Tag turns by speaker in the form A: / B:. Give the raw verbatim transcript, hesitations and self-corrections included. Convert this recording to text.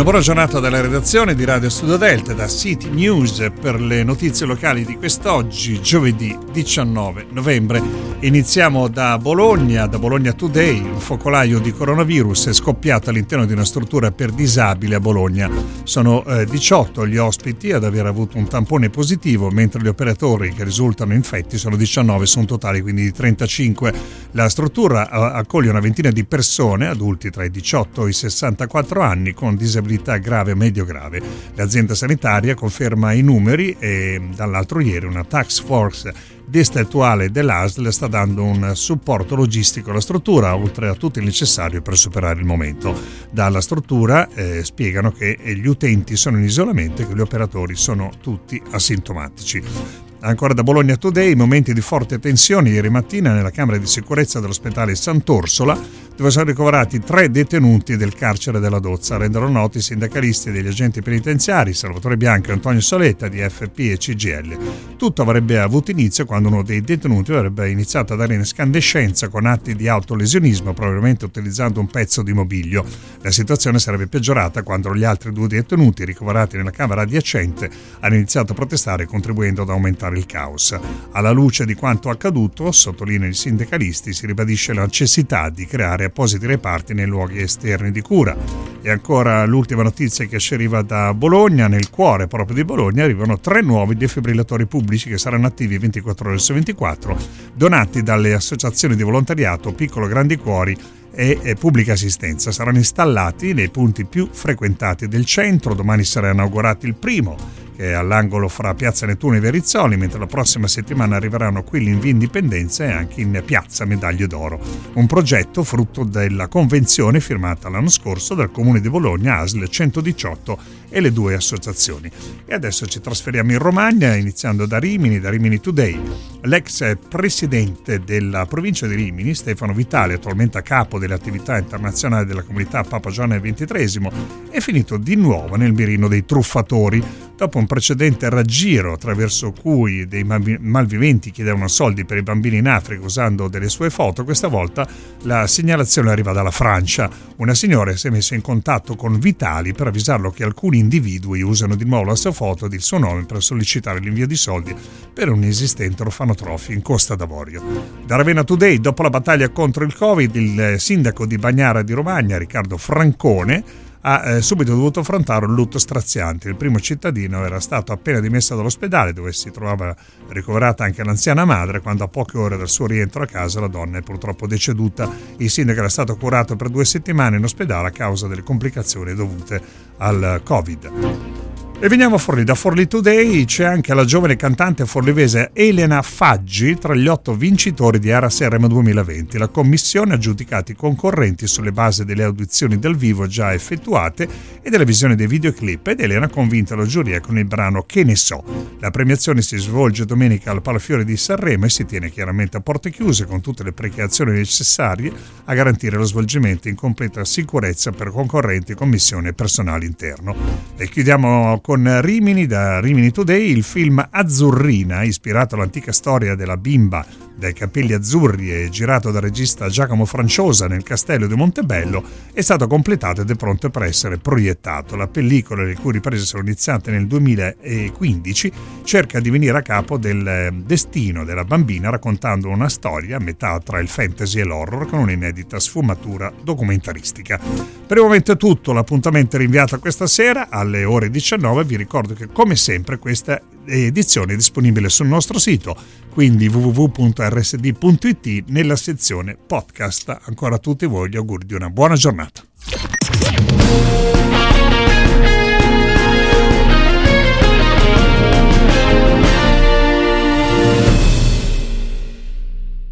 A: buona giornata dalla redazione di Radio Studio Delta, da City News per le notizie locali di quest'oggi, giovedì diciannove novembre. Iniziamo da Bologna, da Bologna Today. Un focolaio di coronavirus è scoppiato all'interno di una struttura per disabili a Bologna. Sono eh, diciotto gli ospiti ad aver avuto un tampone positivo, mentre gli operatori che risultano infetti sono diciannove su un totale quindi di trentacinque. La struttura eh, accoglie una ventina di persone, adulti tra i diciotto e i sessantaquattro anni, con disabilità grave o medio grave. L'azienda sanitaria conferma i numeri e dall'altro ieri una task force distrettuale dell'A S L sta dando un supporto logistico alla struttura, oltre a tutto il necessario per superare il momento. Dalla struttura eh, spiegano che gli utenti sono in isolamento e che gli operatori sono tutti asintomatici. Ancora da Bologna Today, momenti di forte tensione ieri mattina nella camera di sicurezza dell'ospedale Sant'Orsola, dove sono ricoverati tre detenuti del carcere della Dozza. Rendono noti i sindacalisti degli agenti penitenziari Salvatore Bianco e Antonio Soletta di F P e C G I L. Tutto avrebbe avuto inizio quando uno dei detenuti avrebbe iniziato a dare in escandescenza con atti di autolesionismo, probabilmente utilizzando un pezzo di mobilio. La situazione sarebbe peggiorata quando gli altri due detenuti ricoverati nella camera adiacente hanno iniziato a protestare, contribuendo ad aumentare il caos. Alla luce di quanto accaduto, sottolineano i sindacalisti, si ribadisce la necessità di creare appositi reparti nei luoghi esterni di cura. E ancora l'ultima notizia che ci arriva da Bologna: nel cuore proprio di Bologna arrivano tre nuovi defibrillatori pubblici che saranno attivi ventiquattro ore su ventiquattro, donati dalle associazioni di volontariato Piccolo Grandi Cuori e, e Pubblica Assistenza. Saranno installati nei punti più frequentati del centro. Domani sarà inaugurato il primo, che è all'angolo fra Piazza Nettuno e Verizzoli, mentre la prossima settimana arriveranno quelli in via Indipendenza e anche in Piazza Medaglie d'Oro. Un progetto frutto della convenzione firmata l'anno scorso dal Comune di Bologna, A S L centodiciotto e le due associazioni. E adesso ci trasferiamo in Romagna, iniziando da Rimini, da Rimini Today. L'ex presidente della provincia di Rimini, Stefano Vitali, attualmente a capo delle attività internazionali della comunità Papa Giovanni ventitreesimo, è finito di nuovo nel mirino dei truffatori. Dopo un precedente raggiro attraverso cui dei malviventi chiedevano soldi per i bambini in Africa usando delle sue foto, questa volta la segnalazione arriva dalla Francia. Una signora si è messa in contatto con Vitali per avvisarlo che alcuni individui usano di nuovo la sua foto ed il suo nome per sollecitare l'invio di soldi per un esistente orfanotrofio in Costa d'Avorio. Da Ravenna Today, dopo la battaglia contro il Covid, il sindaco di Bagnara di Romagna, Riccardo Francone, ha eh, subito dovuto affrontare un lutto straziante. Il primo cittadino era stato appena dimesso dall'ospedale, dove si trovava ricoverata anche l'anziana madre, quando a poche ore dal suo rientro a casa la donna è purtroppo deceduta. Il sindaco era stato curato per due settimane in ospedale a causa delle complicazioni dovute al Covid. E veniamo a Forlì. Da Forlì Today c'è anche la giovane cantante forlivese Elena Faggi tra gli otto vincitori di Ara Sanremo duemilaventi. La commissione ha giudicato i concorrenti sulle basi delle audizioni dal vivo già effettuate e della visione dei videoclip, ed Elena ha convinto la giuria con il brano Che ne so. La premiazione si svolge domenica al Palafiore di Sanremo e si tiene chiaramente a porte chiuse, con tutte le precauzioni necessarie a garantire lo svolgimento in completa sicurezza per concorrenti, commissione e personale interno. E chiudiamo con Rimini. Da Rimini Today, il film Azzurrina, ispirato all'antica storia della bimba dai capelli azzurri e girato dal regista Giacomo Franciosa nel castello di Montebello, è stato completato ed è pronto per essere proiettato. La pellicola, le cui riprese sono iniziate nel duemilaquindici, cerca di venire a capo del destino della bambina, raccontando una storia a metà tra il fantasy e l'horror, con un'inedita sfumatura documentaristica. Per il momento è tutto, l'appuntamento è rinviato a questa sera alle ore diciannove. Vi ricordo che come sempre questa edizione è disponibile sul nostro sito, quindi w w w punto r s d punto i t, nella sezione podcast. Ancora a tutti voi gli auguri di una buona giornata.